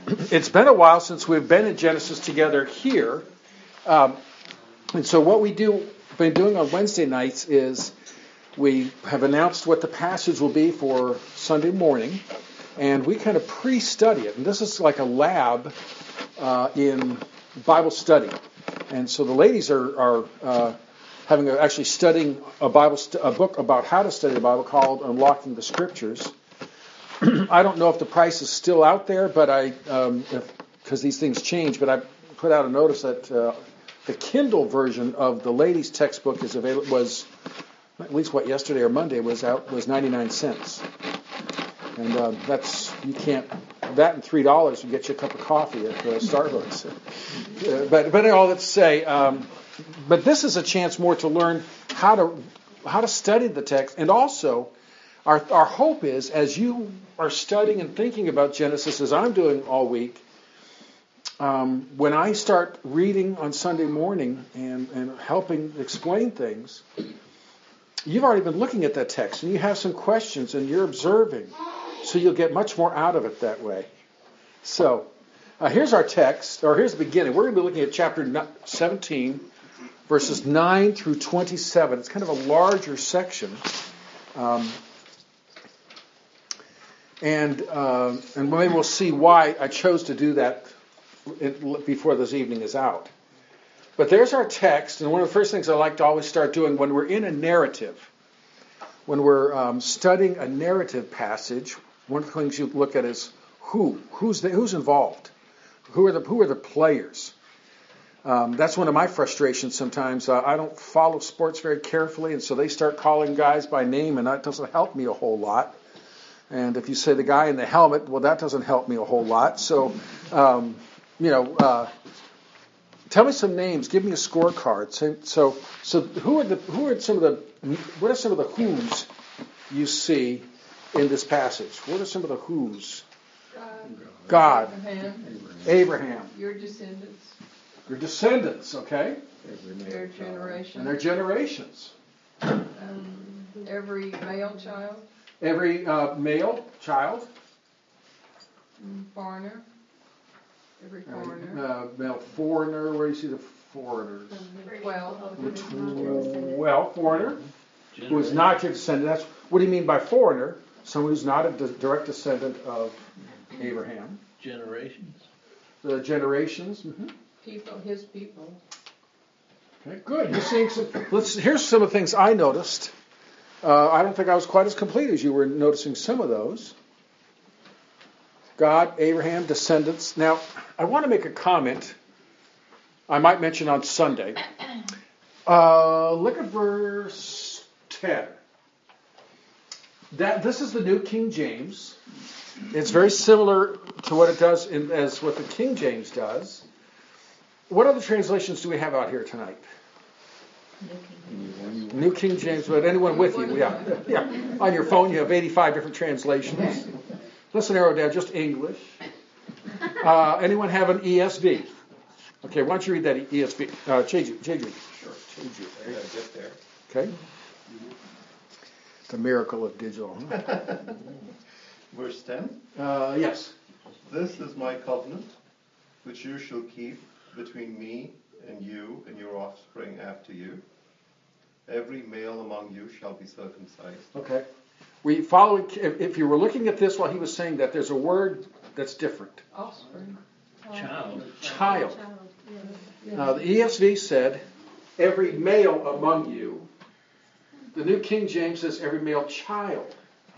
it's been a while since we've been in Genesis together here. And so what we've been doing on Wednesday nights is we have announced what the passage will be for Sunday morning, and we kind of pre-study it. And this is like a lab in Bible study. And so the ladies are actually studying a book about how to study the Bible called Unlocking the Scriptures. I don't know if the price is still out there, but because these things change. But I put out a notice that the Kindle version of the ladies' textbook is available. Was at least yesterday or Monday was 99 cents, and that and $3 will get you a cup of coffee at Starbucks. But all that to say, but this is a chance more to learn how to study the text, and also. Our hope is, as you are studying and thinking about Genesis, as I'm doing all week, when I start reading on Sunday morning and helping explain things, you've already been looking at that text, and you have some questions, and you're observing, so you'll get much more out of it that way. So, here's our text, or here's the beginning. We're going to be looking at chapter 17, verses 9 through 27. It's kind of a larger section. And maybe we'll see why I chose to do that before this evening is out. But there's our text, and one of the first things I like to always start doing when we're in a narrative, when we're studying a narrative passage, one of the things you look at is who's involved, who are the players. That's one of my frustrations sometimes. I don't follow sports very carefully, and so they start calling guys by name, and that doesn't help me a whole lot. And if you say the guy in the helmet, well, that doesn't help me a whole lot. So, tell me some names. Give me a scorecard. So what are some of the who's you see in this passage? What are some of the who's? God. Abraham. Your descendants. Your descendants. Okay. Their generations. And their generations. Every male child. Every male child. Foreigner. Every foreigner. Male foreigner. Where do you see the foreigners? 12. Foreigner. Who is not your descendant. What do you mean by foreigner? Someone who's not a direct descendant of Abraham. Generations. The generations. Mm-hmm. People. His people. Okay, good. You're seeing some. Here's some of the things I noticed. I don't think I was quite as complete as you were noticing some of those. God, Abraham, descendants. Now, I want to make a comment I might mention on Sunday. Look at verse 10. This is the New King James. It's very similar to what it does as what the King James does. What other translations do we have out here tonight? New King James, but anyone with you? Yeah. On your phone, you have 85 different translations. Let's narrow it down, just English. Anyone have an ESV? Okay, why don't you read that ESV? Jeju. Sure. I gotta get there. Okay. The miracle of digital. Huh? Verse 10. Yes. This is my covenant, which you shall keep between me and you and your offspring after you. Every male among you shall be circumcised. Okay. If you were looking at this while he was saying that, there's a word that's different. Offspring. Child. Now, the ESV said, every male among you. The New King James says, every male child.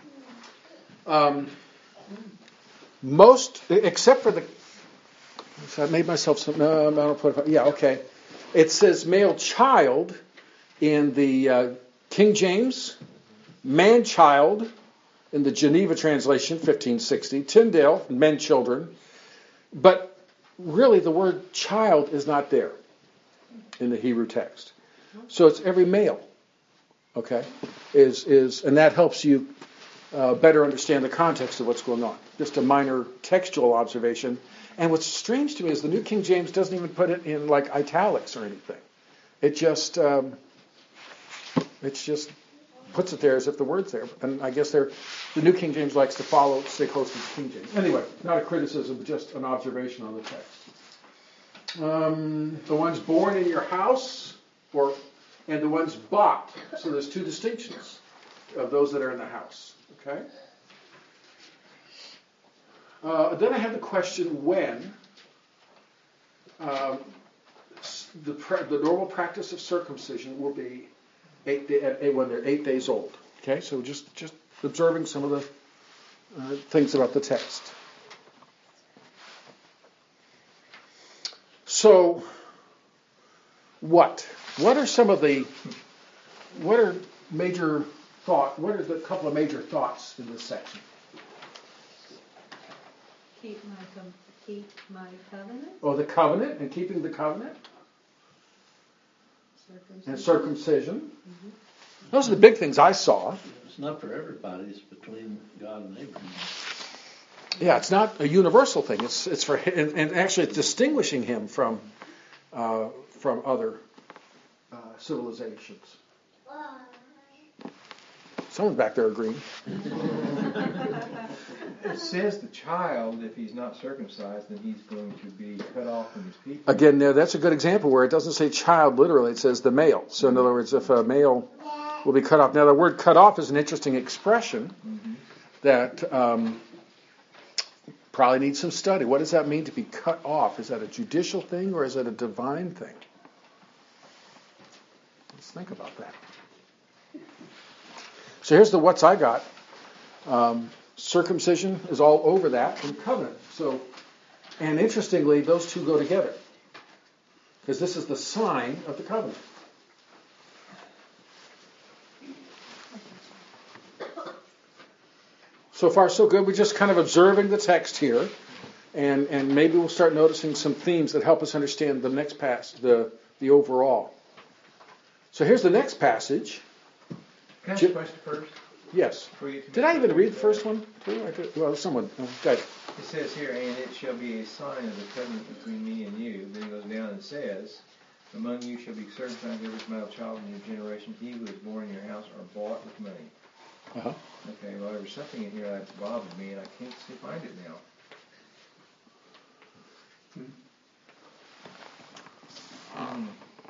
Except for so I made myself some. No, I don't put it. Yeah, okay. It says male child in the King James, man child in the Geneva translation, 1560, Tyndale, men children. But really, the word child is not there in the Hebrew text. So it's every male. Okay, and that helps you better understand the context of what's going on. Just a minor textual observation. And what's strange to me is the New King James doesn't even put it in like italics or anything. It's just puts it there as if the word's there. And I guess the New King James likes to stay close to the King James. Anyway, not a criticism, just an observation on the text. The ones born in your house, and the ones bought. So there's two distinctions of those that are in the house. Okay. Then I have the question when. The normal practice of circumcision will be when they're 8 days old. Okay, so just observing some of the things about the text. So, what are the couple of major thoughts in this section? Keep my covenant. Oh, the covenant and keeping the covenant. And circumcision. Mm-hmm. Those are the big things I saw. It's not for everybody. It's between God and Abraham. Yeah, it's not a universal thing. It's for and actually it's distinguishing him from other civilizations. Someone back there agreeing. It says the child, if he's not circumcised, then he's going to be cut off from his people. Again, that's a good example where it doesn't say child literally, it says the male. So in other words, if a male will be cut off. Now the word cut off is an interesting expression that probably needs some study. What does that mean to be cut off? Is that a judicial thing or is it a divine thing? Let's think about that. So here's the what's I got. Circumcision is all over that, and covenant. So, and interestingly, those two go together because this is the sign of the covenant. So far, so good. We're just kind of observing the text here, and maybe we'll start noticing some themes that help us understand the next passage, the overall. So here's the next passage. Can I ask a question first? Yes. Did I even read the first one? Well, someone. Okay. It says here, and it shall be a sign of the covenant between me and you. Then it goes down and says, among you shall be circumcised every male child in your generation, he who is born in your house or bought with money. Uh-huh. Okay, well, there was something in here that bothered me, and I can't find it now.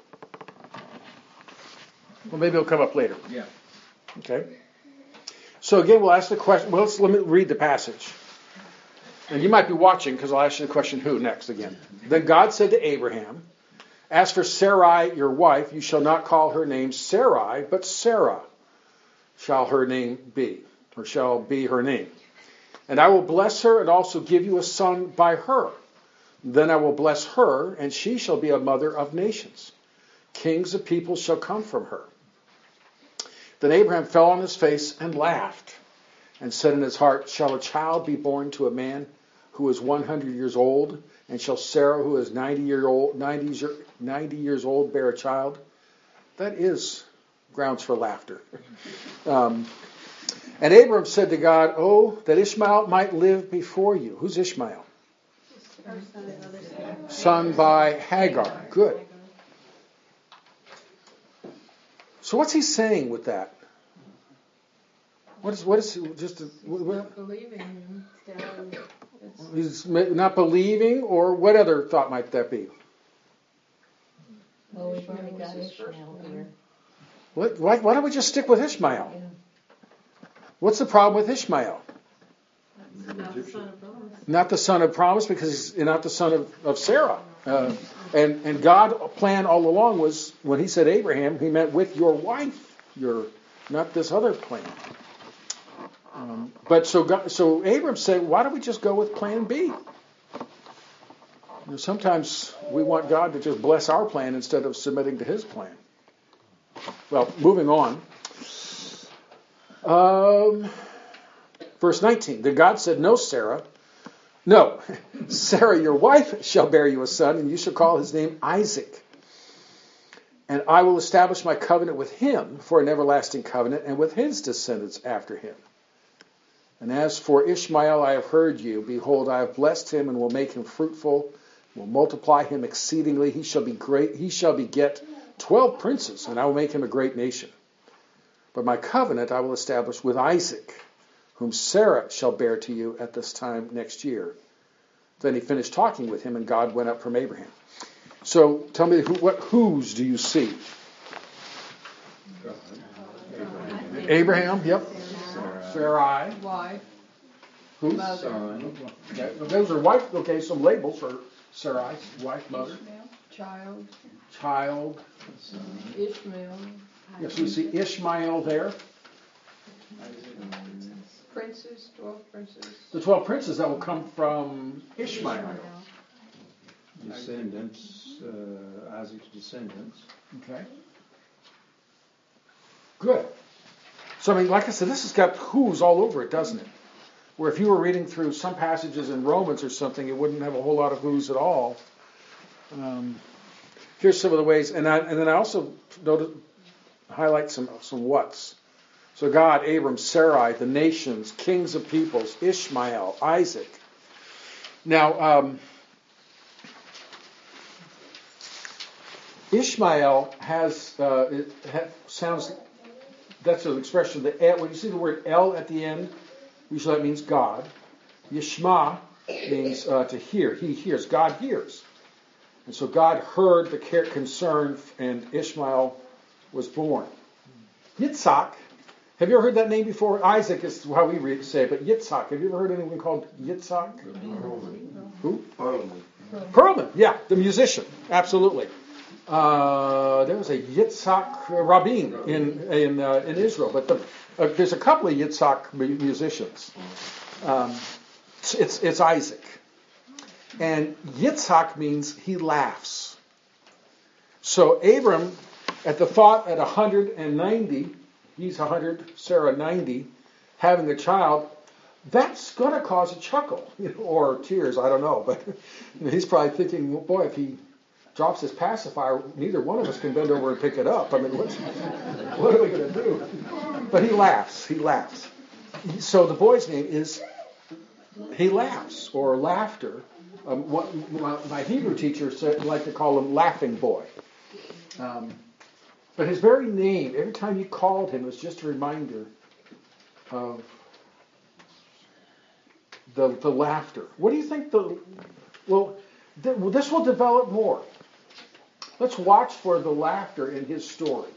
Well, maybe it'll come up later. Yeah. Okay. So again, we'll ask the question. Well, let me read the passage. And you might be watching because I'll ask you the question, who next again. Then God said to Abraham, as for Sarai, your wife, you shall not call her name Sarai, but Sarah shall her name be, or shall be her name. And I will bless her and also give you a son by her. Then I will bless her, and she shall be a mother of nations. Kings of peoples shall come from her. Then Abraham fell on his face and laughed, and said in his heart, shall a child be born to a man who is 100 years old, and shall Sarah, who is 90 years old, bear a child? That is grounds for laughter. And Abraham said to God, oh, that Ishmael might live before you. Who's Ishmael? Son by Hagar. Good. So what's he saying with that? What is just Not believing him. He's not believing, or what other thought might that be? Well, we've already got Ishmael here. Why don't we just stick with Ishmael? Yeah. What's the problem with Ishmael? Not the son of promise. Not the son of promise, because he's not the son of Sarah. And God's plan all along was, when he said Abraham, he meant with your wife, not this other plan. But so Abraham said, why don't we just go with plan B? Sometimes we want God to just bless our plan instead of submitting to his plan. Well, moving on. Verse 19. Then God said, no, Sarah, your wife shall bear you a son, and you shall call his name Isaac. And I will establish my covenant with him for an everlasting covenant, and with his descendants after him. And as for Ishmael, I have heard you. Behold, I have blessed him and will make him fruitful, will multiply him exceedingly. He shall be great. He shall beget 12 princes, and I will make him a great nation. But my covenant I will establish with Isaac, whom Sarah shall bear to you at this time next year. Then he finished talking with him, and God went up from Abraham. So tell me, what whose do you see? Abraham, yep. Sarai. Wife, Who? mother, Okay, those are wife. Okay, some labels for Sarai, wife, mother, child, child. Ishmael, Yes, we see Ishmael there. princes, 12 princes. The 12 princes that will come from Ishmael. Descendants, Isaac's descendants. Okay. Good. So, I mean, like I said, this has got who's all over it, doesn't it? Where if you were reading through some passages in Romans or something, it wouldn't have a whole lot of who's at all. Here's some of the ways, and then I also highlight some whats. So God, Abram, Sarai, the nations, kings of peoples, Ishmael, Isaac. Now, Ishmael sounds. That's an expression. When you see the word El at the end, usually that means God. Yishma means to hear. He hears. God hears. And so God heard the concern, and Ishmael was born. Yitzhak. Have you ever heard that name before? Isaac is how we say it, but Yitzhak. Have you ever heard anyone called Yitzhak? Who? Perlman. Yeah, the musician. Absolutely. There was a Yitzhak Rabin in Israel, but there's a couple of Yitzhak musicians. It's Isaac, and Yitzhak means he laughs. So Abram, at the thought at 190, he's 100, Sarah 90, having a child, that's going to cause a chuckle or tears. I don't know, but he's probably thinking, well, boy, if he drops his pacifier, neither one of us can bend over and pick it up. I mean, what are we going to do? But he laughs. He laughs. So the boy's name is He Laughs, or Laughter. My Hebrew teacher liked to call him Laughing Boy. But his very name, every time you called him, was just a reminder of the laughter. What do you think this will develop more. Let's watch for the laughter in his story.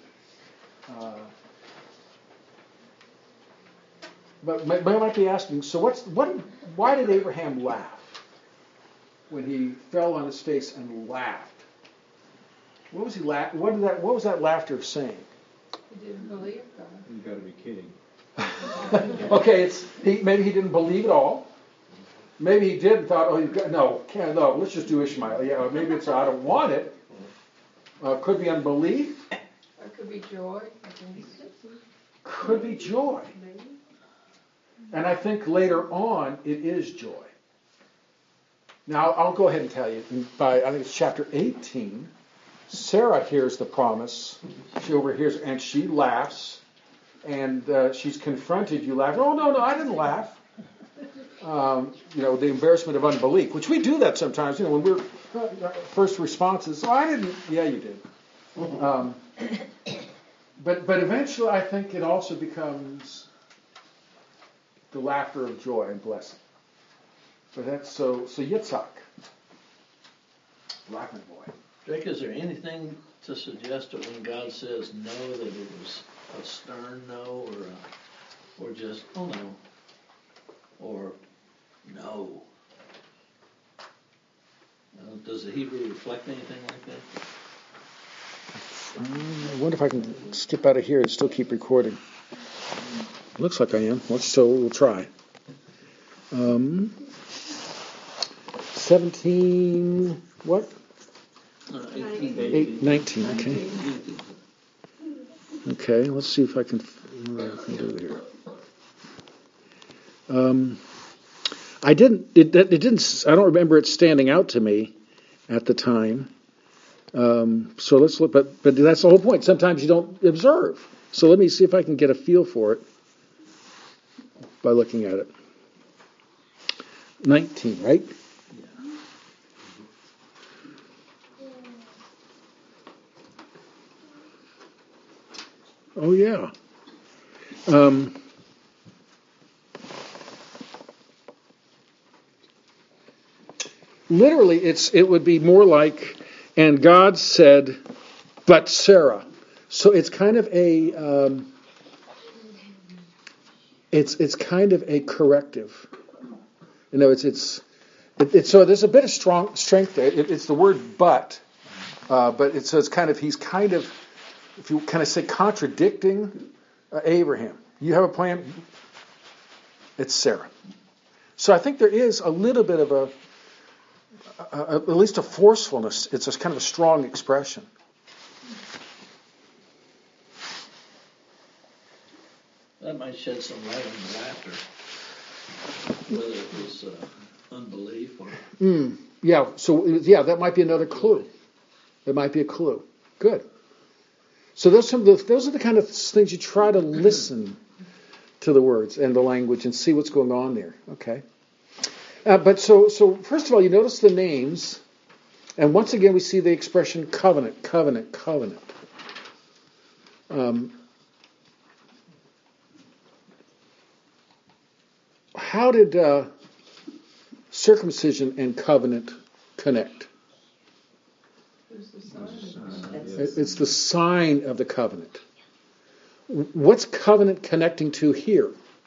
But I might be asking, so why did Abraham laugh when he fell on his face and laughed? What was he What was that laughter saying? He didn't believe God. You've got to be kidding. Okay, maybe he didn't believe at all. Maybe he did and thought, no, let's just do Ishmael. Yeah, maybe it's I don't want it. Could be unbelief. Or it could be joy. Could be joy. And I think later on it is joy. Now I'll go ahead and tell you. I think it's chapter 18. Sarah hears the promise. She overhears and she laughs. And she's confronted. You laugh. Oh no, I didn't laugh. The embarrassment of unbelief, which we do that sometimes. When we're first response is, I didn't. Yeah, you did. But eventually, I think it also becomes the laughter of joy and blessing. But that's so Yitzhak, laughing boy. Drake, is there anything to suggest that when God says no, that it was a stern no, or just no, or no? Does the Hebrew reflect anything like that? I wonder if I can skip out of here and still keep recording. Looks like I am. So we'll try. 17. What? 19. Okay. Okay. Let's see if I can do here. I didn't. I don't remember it standing out to me at the time. So let's look. But that's the whole point. Sometimes you don't observe. So let me see if I can get a feel for it by looking at it. 19, right? Oh yeah. Literally, it would be more like, and God said, but Sarah. So it's kind of a it's kind of a corrective. You know, it's so there's a bit of strength there. It's the word but it's kind of, he's kind of, if you kind of say, contradicting Abraham. You have a plan. It's Sarah. So I think there is a little bit of at least a forcefulness. It's a kind of a strong expression. That might shed some light on the laughter, whether it was unbelief or... Yeah, so that might be another clue. There might be a clue. Good. So those are the kind of things you try to listen to the words and the language and see what's going on there. Okay. But so first of all, you notice the names, and once again we see the expression covenant, covenant, covenant. How did circumcision and covenant connect? It's the sign of the covenant. What's covenant connecting to here?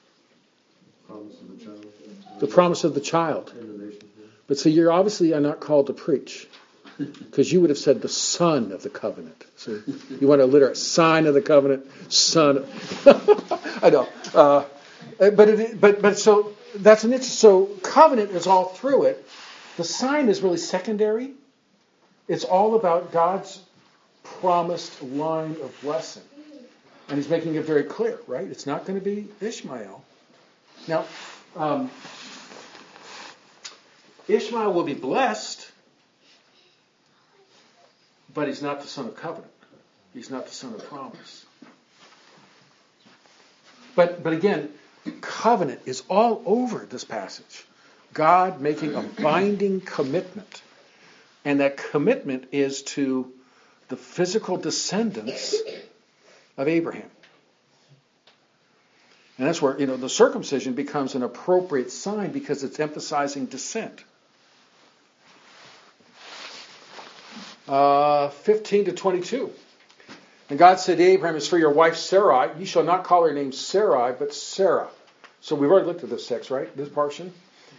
The promise of the child. But so you obviously are not called to preach, because you would have said the son of the covenant. So you want to alliterate sign of the covenant, son. I know. But so that's an interesting. So covenant is all through it. The sign is really secondary. It's all about God's promised line of blessing, and He's making it very clear, right? It's not going to be Ishmael. Now, Ishmael will be blessed, but he's not the son of covenant. He's not the son of promise. But again, covenant is all over this passage. God making a binding commitment. And that commitment is to the physical descendants of Abraham. And that's where, the circumcision becomes an appropriate sign because it's emphasizing descent. 15 to 22. And God said to Abraham, as for your wife Sarai, you shall not call her name Sarai, but Sarah. So we've already looked at this text, right? This portion.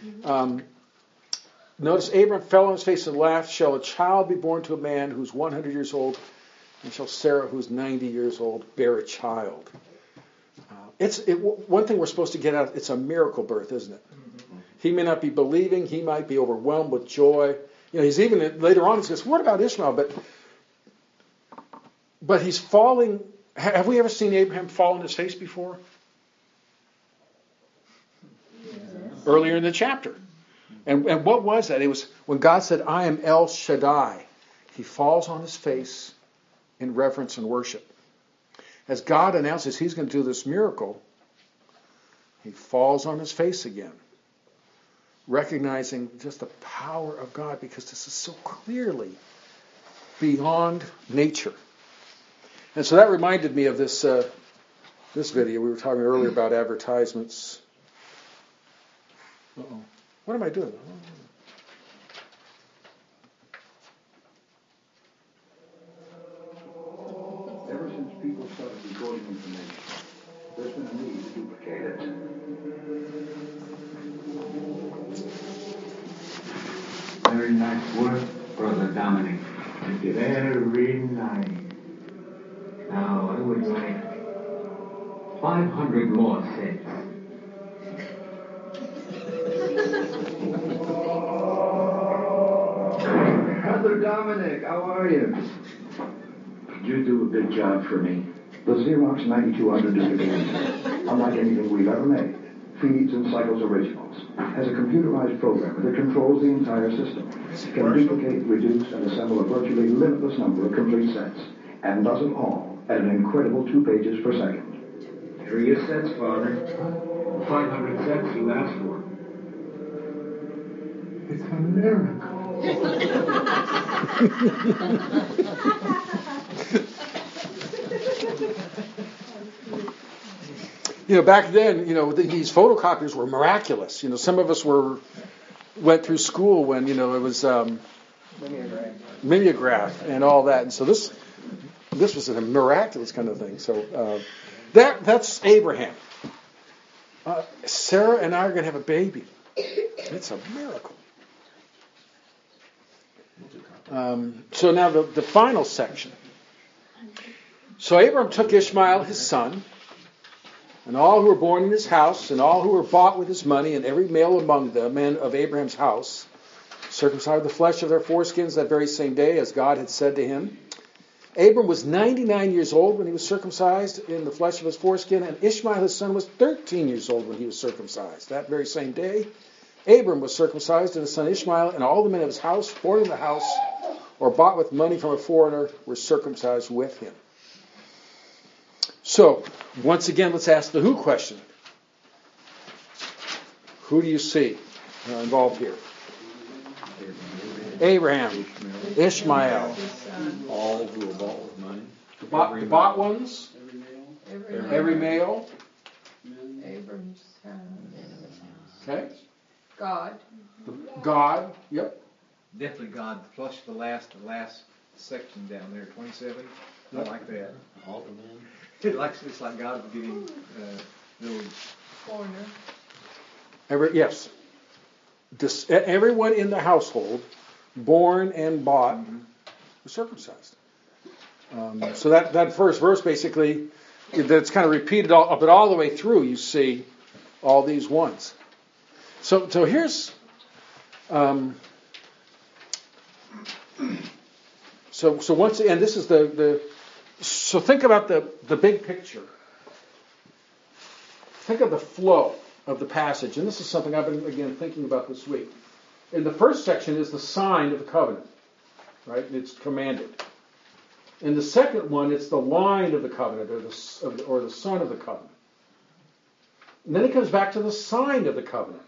Notice Abraham fell on his face and laughed. Shall a child be born to a man who's 100 years old? And shall Sarah, who's 90 years old, bear a child? One thing we're supposed to get out, it's a miracle birth, isn't it? He may not be believing. He might be overwhelmed with joy. He's even, later on, he says, what about Ishmael? But he's falling. Have we ever seen Abraham fall on his face before? Yes. Earlier in the chapter. And what was that? It was when God said, I am El Shaddai. He falls on his face in reverence and worship. As God announces He's going to do this miracle, he falls on his face again, recognizing just the power of God, because this is so clearly beyond nature. And so that reminded me of this video. We were talking earlier about advertisements. Uh-oh. What am I doing? Ever since people started recording information, there's been a need to duplicate it. Very nice work, Brother Dominic. Very nice. Now, I would like 500 more cents. Brother Dominic, how are you? You do a big job for me. The Xerox 9200 duplication, unlike anything we've ever made, feeds and cycles originals, has a computerized programmer that controls the entire system, can duplicate, reduce, and assemble a virtually limitless number of complete sets, and does it all at an incredible 2 pages per second. Here are your sets, Father. The 500 sets you asked for. It's a miracle. back then, these photocopiers were miraculous. Some of us went through school when, it was mimeograph and all that. And so this was a miraculous kind of thing. So that's Abraham. Sarah and I are going to have a baby. It's a miracle. So now the final section. So Abram took Ishmael his son, and all who were born in his house, and all who were bought with his money, and every male among the men of Abraham's house, circumcised the flesh of their foreskins that very same day, as God had said to him. Abram was 99 years old when he was circumcised in the flesh of his foreskin, and Ishmael his son was 13 years old when he was circumcised. That very same day, Abram was circumcised, and his son Ishmael, and all the men of his house, born in the house, or bought with money from a foreigner, were circumcised with him. So, once again, let's ask the who question. Who do you see involved here? Abraham, Ishmael, All who were bought with money. the bought ones, every male. Abram's Okay. God. Yep. Definitely God, flush the last section down there, 27. I like that. All the men. It's like God giving little Corner. Yes. Everyone in the household, born and bought, was circumcised. So that first verse basically, that's kind of repeated all the way through. You see all these ones. So here's so once again, this is so think about the big picture. Think of the flow of the passage, and this is something I've been again thinking about this week. In the first section is the sign of the covenant, right? It's commanded. In the second one, it's the line of the covenant, or the son of the covenant. And then it comes back to the sign of the covenant.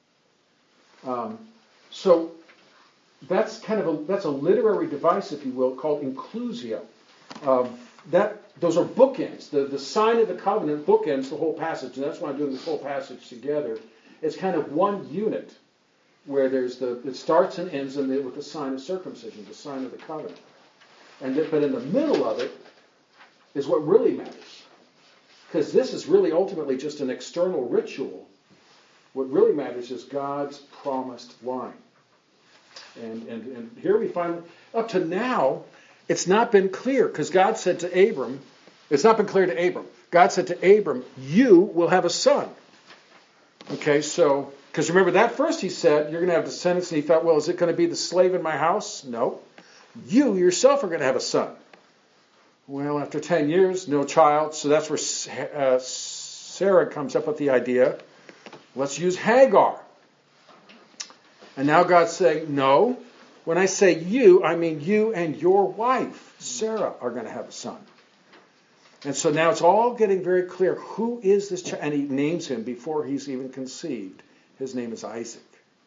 So that's that's a literary device, if you will, called inclusio. Those are bookends. The sign of the covenant bookends the whole passage, and that's why I'm doing this whole passage together. It's kind of one unit where it starts and ends with the sign of circumcision, the sign of the covenant. But in the middle of it is what really matters, because this is really ultimately just an external ritual. What really matters is God's promised line. And here we find, up to now, it's not been clear, because God said to Abram, it's not been clear to Abram. God said to Abram, you will have a son. Okay, so, because remember that first he said, you're going to have descendants, and he thought, well, is it going to be the slave in my house? No. You yourself are going to have a son. Well, after 10 years, no child, so that's where Sarah comes up with the idea, let's use Hagar. And now God's saying, no, when I say you, I mean you and your wife, Sarah, are going to have a son. And so now it's all getting very clear. Who is this child? And he names him before he's even conceived. His name is Isaac.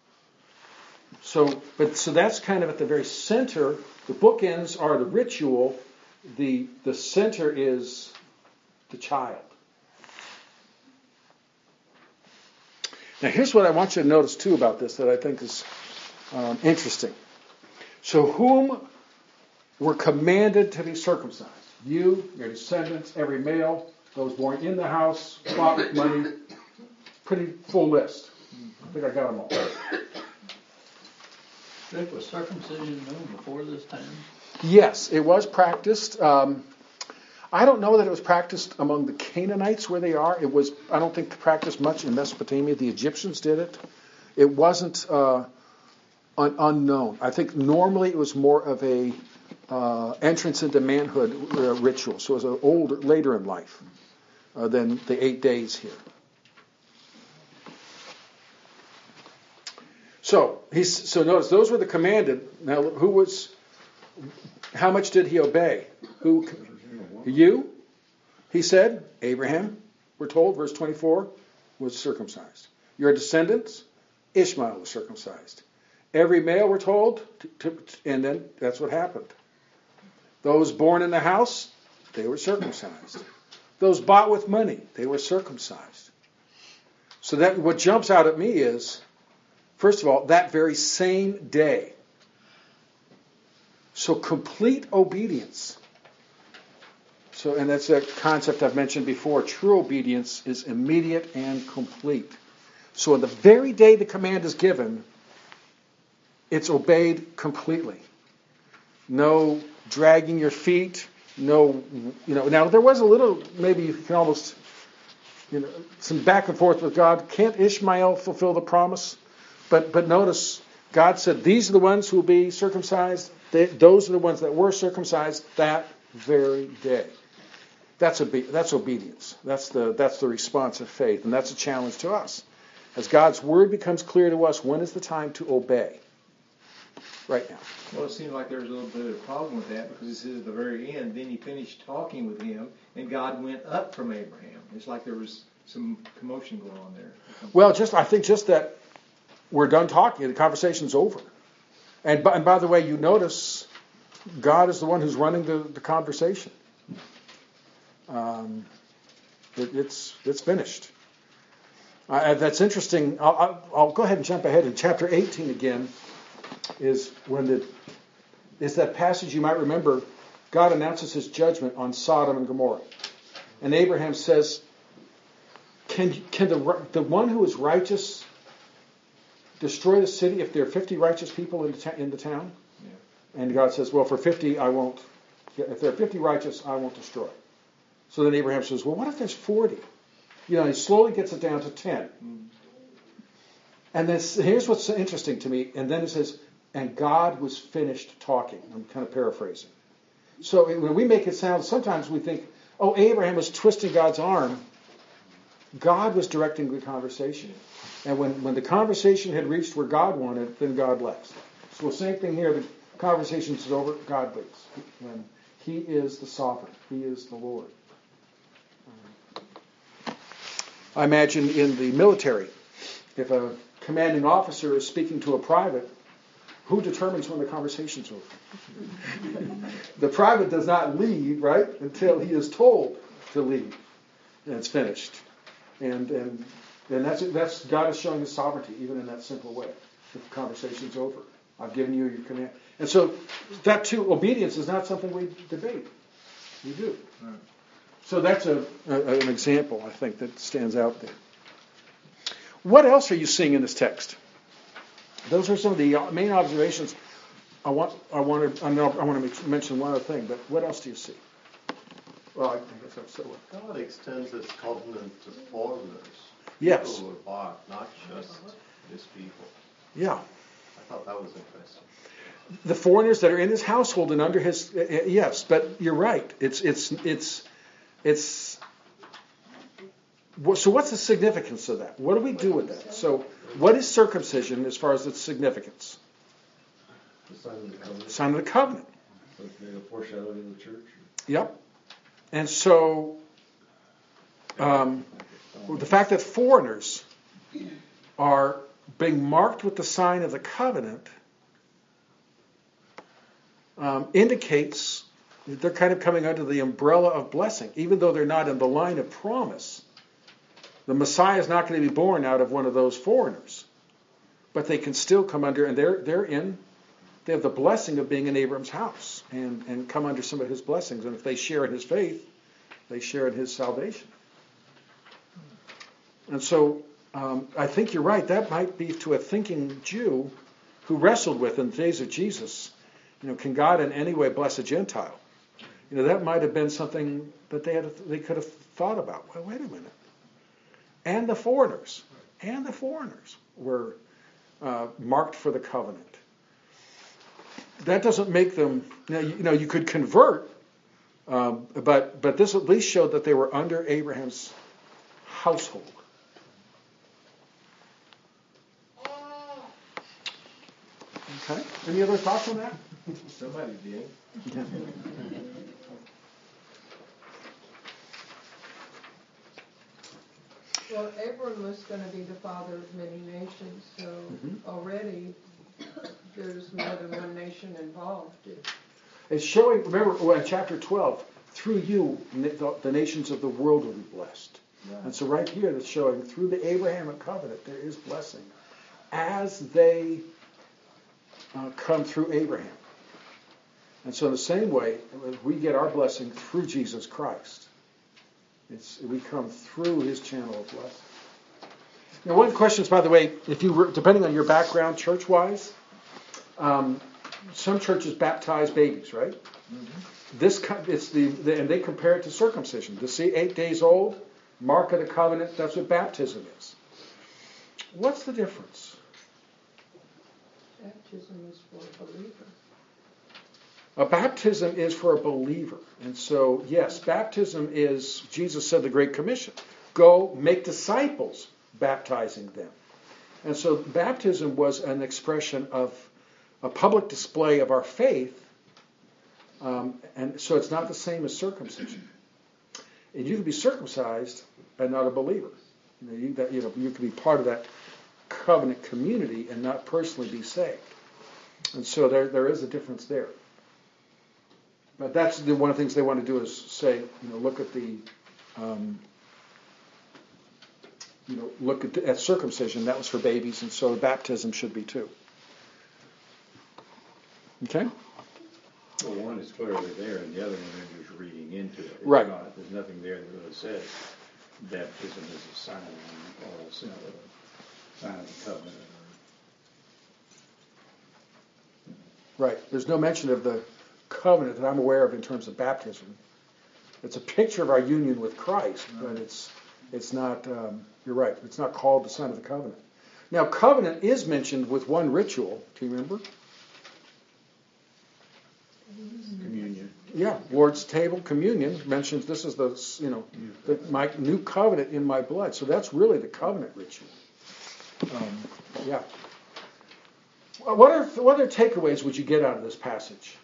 So that's kind of at the very center. The bookends are the ritual. The center is the child. Now here's what I want you to notice too about this that I think is interesting. So whom were commanded to be circumcised? You, your descendants, every male, those born in the house, bought with money. Pretty full list. I think I got them all. Rick, was circumcision known before this time? Yes, it was practiced. I don't know that it was practiced among the Canaanites where they are. I don't think practiced much in Mesopotamia. The Egyptians did it. It wasn't unknown. I think normally it was more of a entrance into manhood ritual. So it was later in life than the 8 days here. So notice those were the commanded. Now how much did he obey? Who? You? He said, Abraham, we're told, verse 24, was circumcised. Your descendants, Ishmael was circumcised. Every male, we're told, and then that's what happened. Those born in the house, they were circumcised. those bought with money, they were circumcised. So that what jumps out at me is, first of all, that very same day. So complete obedience. So, and that's a concept I've mentioned before. True obedience is immediate and complete. So on the very day the command is given, it's obeyed completely. No dragging your feet. No, now there was a little, maybe you can almost, some back and forth with God. Can't Ishmael fulfill the promise? But notice, God said, these are the ones who will be circumcised. Those are the ones that were circumcised that very day. That's obedience. That's the response of faith, and that's a challenge to us. As God's word becomes clear to us, when is the time to obey? Right now. Well, it seems like there's a little bit of a problem with that, because it says at the very end, then he finished talking with him, and God went up from Abraham. It's like there was some commotion going on there. Well, I think that we're done talking. The conversation's over. And by the way, you notice God is the one who's running the conversation. It's finished. That's interesting. I'll go ahead and jump ahead. In chapter 18 again is that passage you might remember. God announces his judgment on Sodom and Gomorrah. And Abraham says, can the one who is righteous destroy the city if there are 50 righteous people in the town? Yeah. And God says, well, for 50 I won't. If there are 50 righteous, I won't destroy. So then Abraham says, well, what if there's 40? He slowly gets it down to 10. And then here's what's interesting to me. And then it says, and God was finished talking. I'm kind of paraphrasing. So when we make it sound, sometimes we think, oh, Abraham was twisting God's arm. God was directing the conversation. And when the conversation had reached where God wanted, then God left. So the same thing here. The conversation is over. God leaves. And he is the sovereign. He is the Lord. I imagine in the military, if a commanding officer is speaking to a private, who determines when the conversation's over? The private does not leave, right, until he is told to leave, and it's finished. And that's God is showing his sovereignty, even in that simple way. The conversation's over. I've given you your command. And so that too, obedience is not something we debate. We do. Right. So that's an example, I think, that stands out there. What else are you seeing in this text? Those are some of the main observations. I want to mention one other thing, but what else do you see? Well, I guess I've said what. God extends his covenant to foreigners. Yes. People who are bought, not just his people. Yeah. I thought that was interesting. The foreigners that are in his household and under his yes, but you're right. So what's the significance of that? What do we do with that? So what is circumcision as far as its significance? The sign of the covenant. Sign of the covenant. So it's maybe a foreshadowing of the church. Yep. And so the fact that foreigners are being marked with the sign of the covenant indicates that they're kind of coming under the umbrella of blessing, even though they're not in the line of promise. The Messiah is not going to be born out of one of those foreigners, but they can still come under, and they have the blessing of being in Abraham's house and come under some of his blessings. And if they share in his faith, they share in his salvation. And so I think you're right. That might be to a thinking Jew who wrestled with in the days of Jesus. Can God in any way bless a Gentile? That might have been something that they could have thought about. Well, wait a minute. And the foreigners were marked for the covenant. That doesn't make them. You could convert, but this at least showed that they were under Abraham's household. Okay. Any other thoughts on that? Somebody did. Yeah. Well, Abram was going to be the father of many nations, so already there's more than one nation involved. It's showing, remember in chapter 12, through you, the nations of the world will be blessed. And so right here, it's showing through the Abrahamic covenant, there is blessing as they come through Abraham. And so in the same way, we get our blessing through Jesus Christ. We come through his channel of blessing. Now, one of the questions, by the way, if you were, depending on your background church-wise, some churches baptize babies, right? Mm-hmm. And they compare it to circumcision. To see 8 days old, mark of the covenant, that's what baptism is. What's the difference? Baptism is for a believer. A baptism is for a believer. And so, yes, baptism is, Jesus said, the Great Commission. Go make disciples, baptizing them. And so baptism was an expression of a public display of our faith. And so it's not the same as circumcision. And you can be circumcised and not a believer. You can be part of that covenant community and not personally be saved. And so there is a difference there. But that's one of the things they want to do is say, look at the, look at circumcision. That was for babies, and so baptism should be too. Okay. Well, one is clearly there, and the other one they're just reading into it. It's right. Not, there's nothing there that really says baptism is a sign or a sign of the covenant. Right. There's no mention of the covenant that I'm aware of in terms of baptism. It's a picture of our union with Christ, but it's not. You're right. It's not called the sign of the covenant. Now, covenant is mentioned with one ritual. Do you remember? Communion. Yeah, Lord's table, communion mentions this is my new covenant in my blood. So that's really the covenant ritual. Yeah. What other takeaways would you get out of this passage?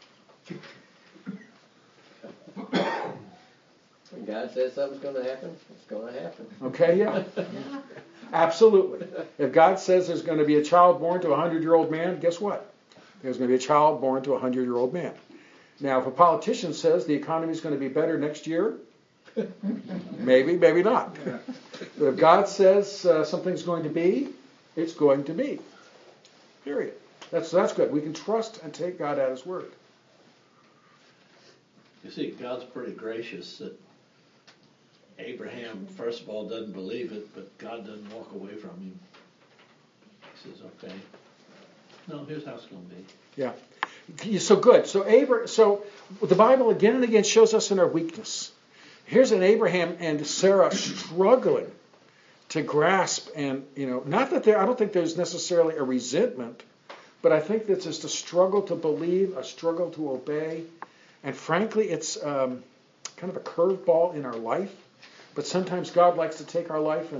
When God says something's going to happen, it's going to happen. Okay, yeah. Absolutely. If God says there's going to be a child born to a 100-year-old man, guess what? There's going to be a child born to a 100-year-old man. Now, if a politician says the economy is going to be better next year, maybe, maybe not. But if God says something's going to be, it's going to be. Period. That's good. We can trust and take God at his word. You see, God's pretty gracious that Abraham, first of all, doesn't believe it, but God doesn't walk away from him. He says, okay, no, here's how it's going to be. Yeah. So good. So the Bible again and again shows us in our weakness. Here's an Abraham and Sarah struggling to grasp, and not that I don't think there's necessarily a resentment, but I think that's just a struggle to believe, a struggle to obey, and frankly, it's kind of a curveball in our life. But sometimes God likes to take our life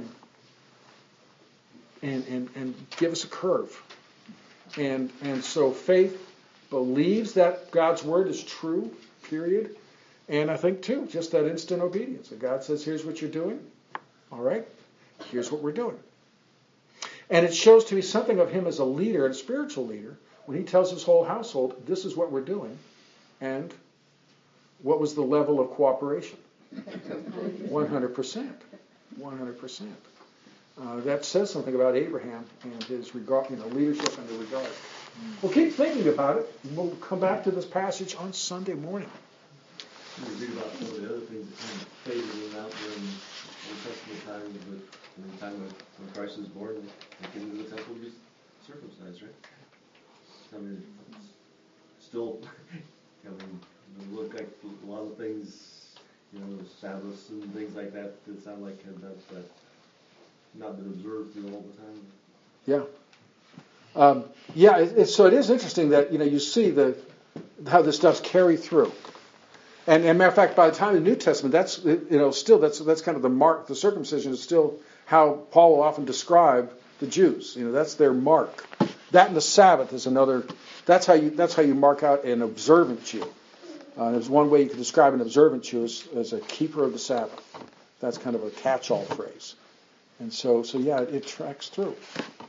and give us a curve, and so faith believes that God's word is true. Period. And I think too, just that instant obedience. If God says, "Here's what you're doing," all right. Here's what we're doing. And it shows to be something of him as a leader, a spiritual leader, when he tells his whole household, this is what we're doing. And what was the level of cooperation? 100%. 100%. That says something about Abraham and his regard, leadership and the regard. Well, keep thinking about it. We'll come back to this passage on Sunday morning. You read about some of the other things that kind of faded out during Old Testament times, but in the time when Christ was born, they came to the temple to be circumcised, right? I mean, still, look like a lot of things, Sabbaths and things like that sound like have not been observed through all the time. Yeah. So it is interesting that you see how this stuff's carried through. And matter of fact, by the time of the New Testament, that's still that's kind of the mark. The circumcision is still how Paul will often describe the Jews. That's their mark. That and the Sabbath is another. That's how you mark out an observant Jew. There's one way you could describe an observant Jew as a keeper of the Sabbath. That's kind of a catch-all phrase. And so yeah, it tracks through.